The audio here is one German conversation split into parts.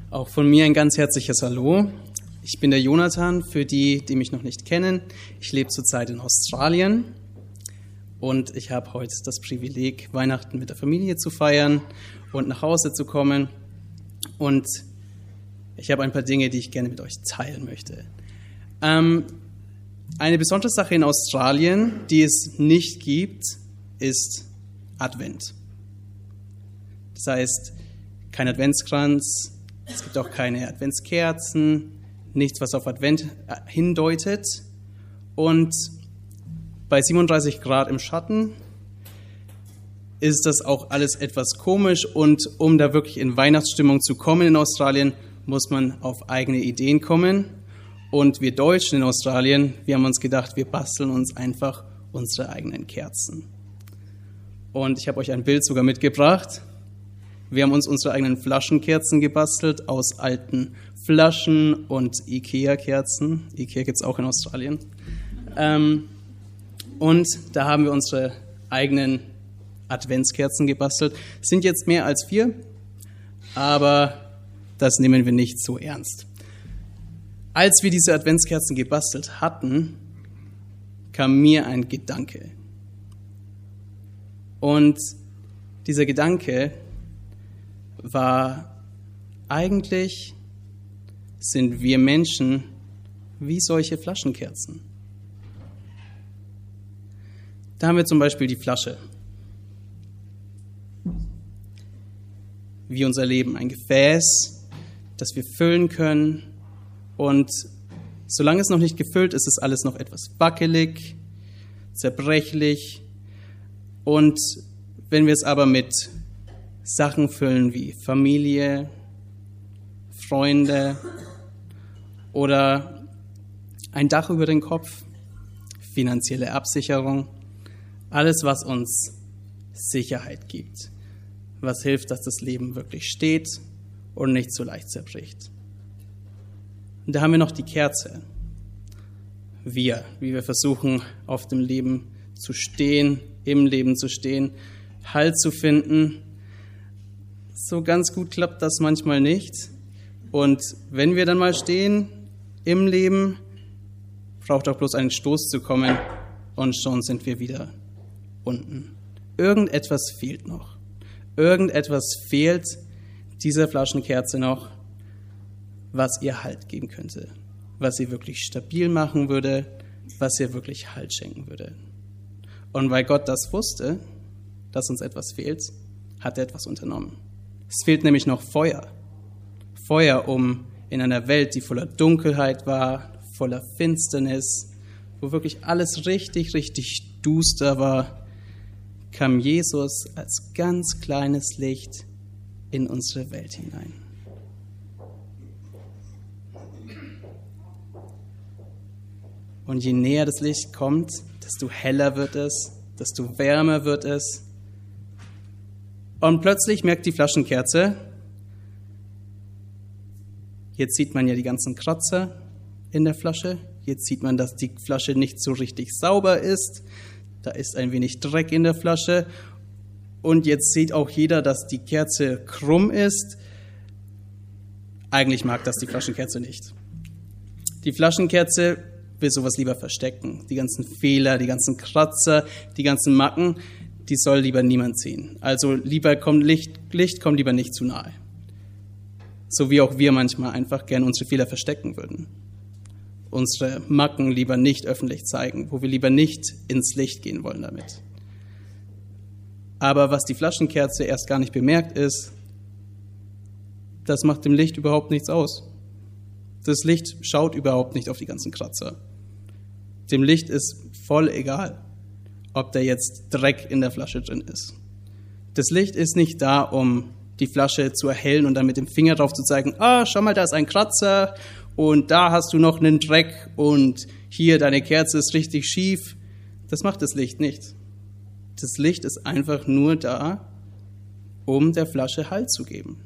Auch von mir ein ganz herzliches Hallo. Ich bin der Jonathan, für die, die mich noch nicht kennen. Ich lebe zurzeit in Australien und ich habe heute das Privileg, Weihnachten mit der Familie zu feiern und nach Hause zu kommen. Und ich habe ein paar Dinge, die ich gerne mit euch teilen möchte. Eine besondere Sache in Australien, die es nicht gibt, ist Advent. Das heißt, kein Adventskranz, es gibt auch keine Adventskerzen, nichts, was auf Advent hindeutet. Und bei 37 Grad im Schatten ist das auch alles etwas komisch. Und um da wirklich in Weihnachtsstimmung zu kommen in Australien, muss man auf eigene Ideen kommen. Und wir Deutschen in Australien, wir haben uns gedacht, wir basteln uns einfach unsere eigenen Kerzen. Und ich habe euch ein Bild sogar mitgebracht. Wir haben uns unsere eigenen Flaschenkerzen gebastelt aus alten Flaschen und Ikea-Kerzen. Ikea gibt es auch in Australien. Und da haben wir unsere eigenen Adventskerzen gebastelt. Es sind jetzt mehr als 4, aber das nehmen wir nicht so ernst. Als wir diese Adventskerzen gebastelt hatten, kam mir ein Gedanke. Und dieser Gedanke war, eigentlich sind wir Menschen wie solche Flaschenkerzen. Da haben wir zum Beispiel die Flasche. Wie unser Leben, ein Gefäß, das wir füllen können. Und solange es noch nicht gefüllt ist, ist alles noch etwas wackelig, zerbrechlich. Und wenn wir es aber mit Sachen füllen wie Familie, Freunde oder ein Dach über den Kopf, finanzielle Absicherung, alles, was uns Sicherheit gibt, was hilft, dass das Leben wirklich steht und nicht so leicht zerbricht. Und da haben wir noch die Kerze. Wie wir versuchen, auf dem Leben zu stehen, im Leben zu stehen, Halt zu finden. So ganz gut klappt das manchmal nicht. Und wenn wir dann mal stehen im Leben, braucht auch bloß einen Stoß zu kommen und schon sind wir wieder unten. Irgendetwas fehlt noch. Irgendetwas fehlt dieser Flaschenkerze noch, was ihr Halt geben könnte, was sie wirklich stabil machen würde, was ihr wirklich Halt schenken würde. Und weil Gott das wusste, dass uns etwas fehlt, hat er etwas unternommen. Es fehlt nämlich noch Feuer. Feuer, um in einer Welt, die voller Dunkelheit war, voller Finsternis, wo wirklich alles richtig, richtig duster war, kam Jesus als ganz kleines Licht in unsere Welt hinein. Und je näher das Licht kommt, desto heller wird es, desto wärmer wird es. Und plötzlich merkt die Flaschenkerze, jetzt sieht man ja die ganzen Kratzer in der Flasche. Jetzt sieht man, dass die Flasche nicht so richtig sauber ist. Da ist ein wenig Dreck in der Flasche. Und jetzt sieht auch jeder, dass die Kerze krumm ist. Eigentlich mag das die Flaschenkerze nicht. Die Flaschenkerze will sowas lieber verstecken. Die ganzen Fehler, die ganzen Kratzer, die ganzen Macken, die soll lieber niemand sehen. Also lieber kommt Licht kommt lieber nicht zu nahe. So wie auch wir manchmal einfach gerne unsere Fehler verstecken würden. Unsere Macken lieber nicht öffentlich zeigen, wo wir lieber nicht ins Licht gehen wollen damit. Aber was die Flaschenkerze erst gar nicht bemerkt ist, das macht dem Licht überhaupt nichts aus. Das Licht schaut überhaupt nicht auf die ganzen Kratzer. Dem Licht ist voll egal, ob da jetzt Dreck in der Flasche drin ist. Das Licht ist nicht da, um die Flasche zu erhellen und dann mit dem Finger drauf zu zeigen, schau mal, da ist ein Kratzer und da hast du noch einen Dreck und hier, deine Kerze ist richtig schief. Das macht das Licht nicht. Das Licht ist einfach nur da, um der Flasche Halt zu geben.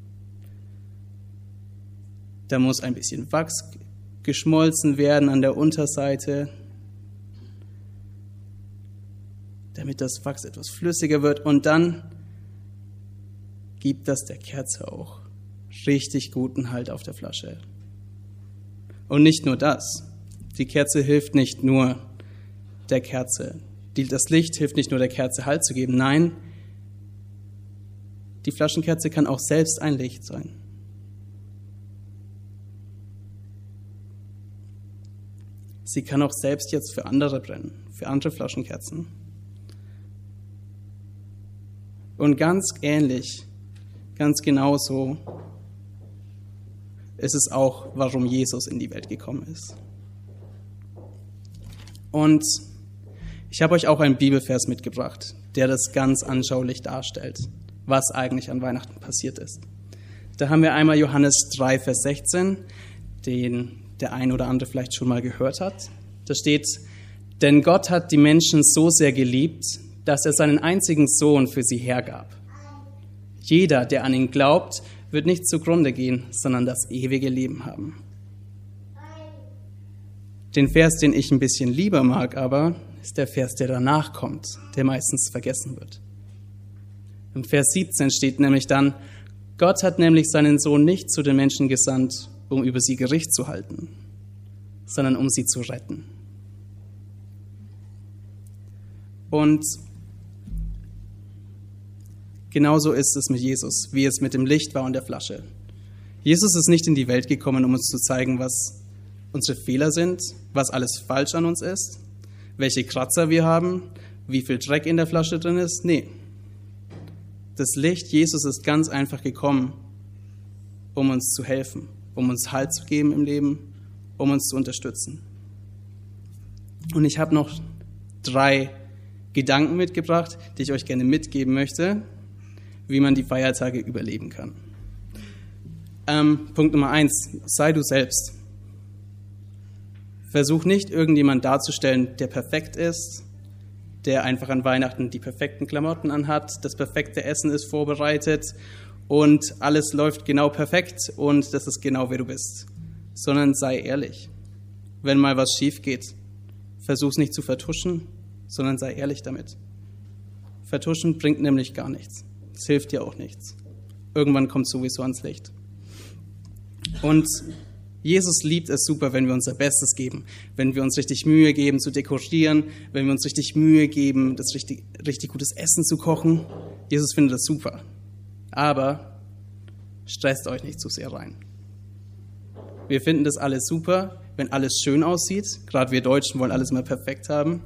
Da muss ein bisschen Wachs geschmolzen werden an der Unterseite, damit das Wachs etwas flüssiger wird. Und dann gibt das der Kerze auch richtig guten Halt auf der Flasche. Und nicht nur das. Die Kerze hilft nicht nur der Kerze. Das Licht hilft nicht nur der Kerze Halt zu geben. Nein, die Flaschenkerze kann auch selbst ein Licht sein. Sie kann auch selbst jetzt für andere brennen, für andere Flaschenkerzen. Und ganz ähnlich, ganz genauso ist es auch, warum Jesus in die Welt gekommen ist. Und ich habe euch auch einen Bibelvers mitgebracht, der das ganz anschaulich darstellt, was eigentlich an Weihnachten passiert ist. Da haben wir einmal Johannes 3, Vers 16, den der ein oder andere vielleicht schon mal gehört hat. Da steht, denn Gott hat die Menschen so sehr geliebt, dass er seinen einzigen Sohn für sie hergab. Jeder, der an ihn glaubt, wird nicht zugrunde gehen, sondern das ewige Leben haben. Den Vers, den ich ein bisschen lieber mag, aber ist der Vers, der danach kommt, der meistens vergessen wird. Im Vers 17 steht nämlich dann, Gott hat nämlich seinen Sohn nicht zu den Menschen gesandt, um über sie Gericht zu halten, sondern um sie zu retten. Und genauso ist es mit Jesus, wie es mit dem Licht war und der Flasche. Jesus ist nicht in die Welt gekommen, um uns zu zeigen, was unsere Fehler sind, was alles falsch an uns ist, welche Kratzer wir haben, wie viel Dreck in der Flasche drin ist. Nee, das Licht Jesus ist ganz einfach gekommen, um uns zu helfen, um uns Halt zu geben im Leben, um uns zu unterstützen. Und ich habe noch 3 Gedanken mitgebracht, die ich euch gerne mitgeben möchte, wie man die Feiertage überleben kann. Punkt Nummer 1, sei du selbst. Versuch nicht, irgendjemand darzustellen, der perfekt ist, der einfach an Weihnachten die perfekten Klamotten anhat, das perfekte Essen ist vorbereitet und alles läuft genau perfekt und das ist genau, wer du bist. Sondern sei ehrlich. Wenn mal was schief geht, versuch es nicht zu vertuschen, sondern sei ehrlich damit. Vertuschen bringt nämlich gar nichts. Es hilft dir auch nichts. Irgendwann kommt es sowieso ans Licht. Und Jesus liebt es super, wenn wir unser Bestes geben, wenn wir uns richtig Mühe geben zu dekorieren, wenn wir uns richtig Mühe geben, das richtig gutes Essen zu kochen. Jesus findet das super. Aber stresst euch nicht zu sehr rein. Wir finden das alles super, wenn alles schön aussieht. Gerade wir Deutschen wollen alles immer perfekt haben.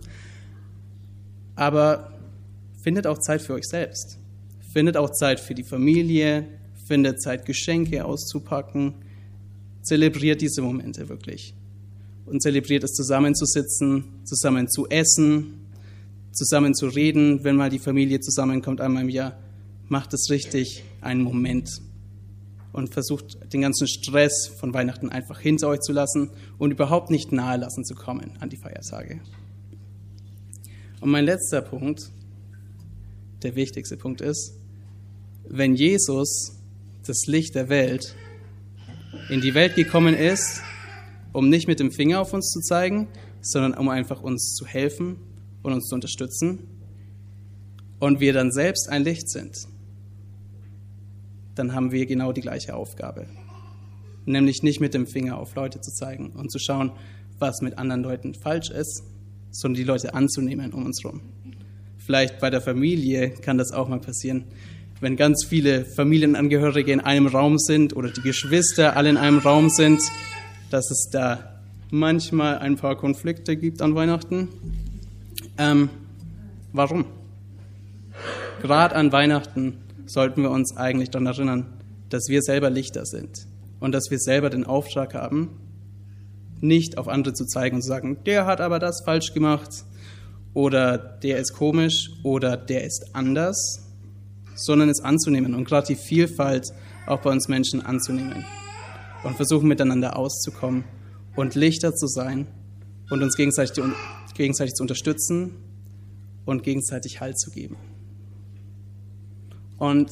Aber findet auch Zeit für euch selbst. Findet auch Zeit für die Familie. Findet Zeit, Geschenke auszupacken. Zelebriert diese Momente wirklich. Und zelebriert es, zusammenzusitzen, zusammen zu essen, zusammen zu reden. Wenn mal die Familie zusammenkommt, einmal im Jahr, macht es richtig einen Moment. Und versucht, den ganzen Stress von Weihnachten einfach hinter euch zu lassen und überhaupt nicht nahe lassen zu kommen an die Feiertage. Und mein letzter Punkt, der wichtigste Punkt ist, wenn Jesus, das Licht der Welt, in die Welt gekommen ist, um nicht mit dem Finger auf uns zu zeigen, sondern um einfach uns zu helfen und uns zu unterstützen, und wir dann selbst ein Licht sind, dann haben wir genau die gleiche Aufgabe. Nämlich nicht mit dem Finger auf Leute zu zeigen und zu schauen, was mit anderen Leuten falsch ist, sondern die Leute anzunehmen um uns herum. Vielleicht bei der Familie kann das auch mal passieren, wenn ganz viele Familienangehörige in einem Raum sind oder die Geschwister alle in einem Raum sind, dass es da manchmal ein paar Konflikte gibt an Weihnachten. Warum? Gerade an Weihnachten sollten wir uns eigentlich daran erinnern, dass wir selber Lichter sind und dass wir selber den Auftrag haben, nicht auf andere zu zeigen und zu sagen, der hat aber das falsch gemacht oder der ist komisch oder der ist anders, sondern es anzunehmen und gerade die Vielfalt auch bei uns Menschen anzunehmen und versuchen miteinander auszukommen und Lichter zu sein und uns gegenseitig zu unterstützen und gegenseitig Halt zu geben. Und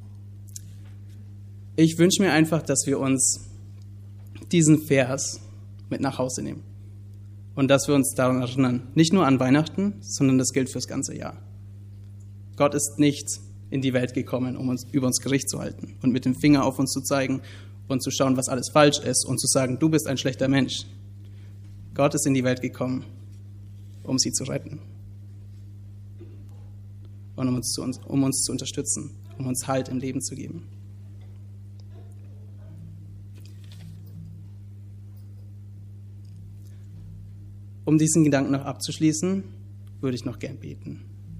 ich wünsche mir einfach, dass wir uns diesen Vers mit nach Hause nehmen und dass wir uns daran erinnern, nicht nur an Weihnachten, sondern das gilt fürs ganze Jahr. Gott ist nicht in die Welt gekommen, um über uns Gericht zu halten und mit dem Finger auf uns zu zeigen und zu schauen, was alles falsch ist und zu sagen, du bist ein schlechter Mensch. Gott ist in die Welt gekommen, um sie zu retten und um uns zu unterstützen, um uns Halt im Leben zu geben. Um diesen Gedanken noch abzuschließen, würde ich noch gern beten.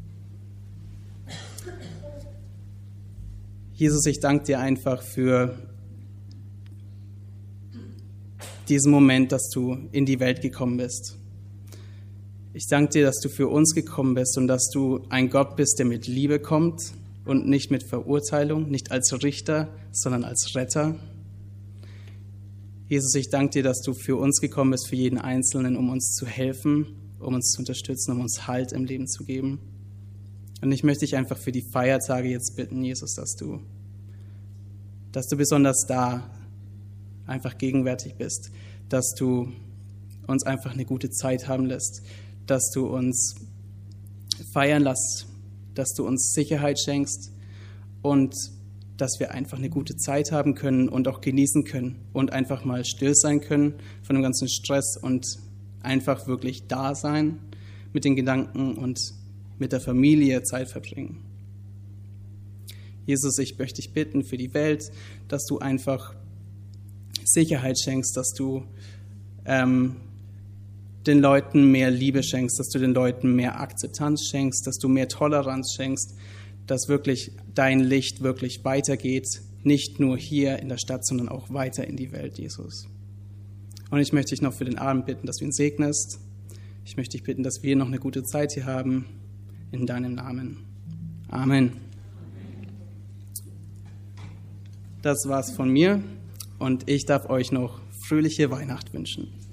Jesus, ich danke dir einfach für diesen Moment, dass du in die Welt gekommen bist. Ich danke dir, dass du für uns gekommen bist und dass du ein Gott bist, der mit Liebe kommt und nicht mit Verurteilung, nicht als Richter, sondern als Retter. Jesus, ich danke dir, dass du für uns gekommen bist, für jeden Einzelnen, um uns zu helfen, um uns zu unterstützen, um uns Halt im Leben zu geben. Und ich möchte dich einfach für die Feiertage jetzt bitten, Jesus, dass du besonders da einfach gegenwärtig bist, dass du uns einfach eine gute Zeit haben lässt, dass du uns feiern lässt, dass du uns Sicherheit schenkst und dass wir einfach eine gute Zeit haben können und auch genießen können und einfach mal still sein können von dem ganzen Stress und einfach wirklich da sein mit den Gedanken und mit der Familie Zeit verbringen. Jesus, ich möchte dich bitten für die Welt, dass du einfach Sicherheit schenkst, dass du den Leuten mehr Liebe schenkst, dass du den Leuten mehr Akzeptanz schenkst, dass du mehr Toleranz schenkst, dass wirklich dein Licht wirklich weitergeht, nicht nur hier in der Stadt, sondern auch weiter in die Welt, Jesus. Und ich möchte dich noch für den Abend bitten, dass du ihn segnest. Ich möchte dich bitten, dass wir noch eine gute Zeit hier haben. In deinem Namen. Amen. Das war's von mir und ich darf euch noch fröhliche Weihnacht wünschen.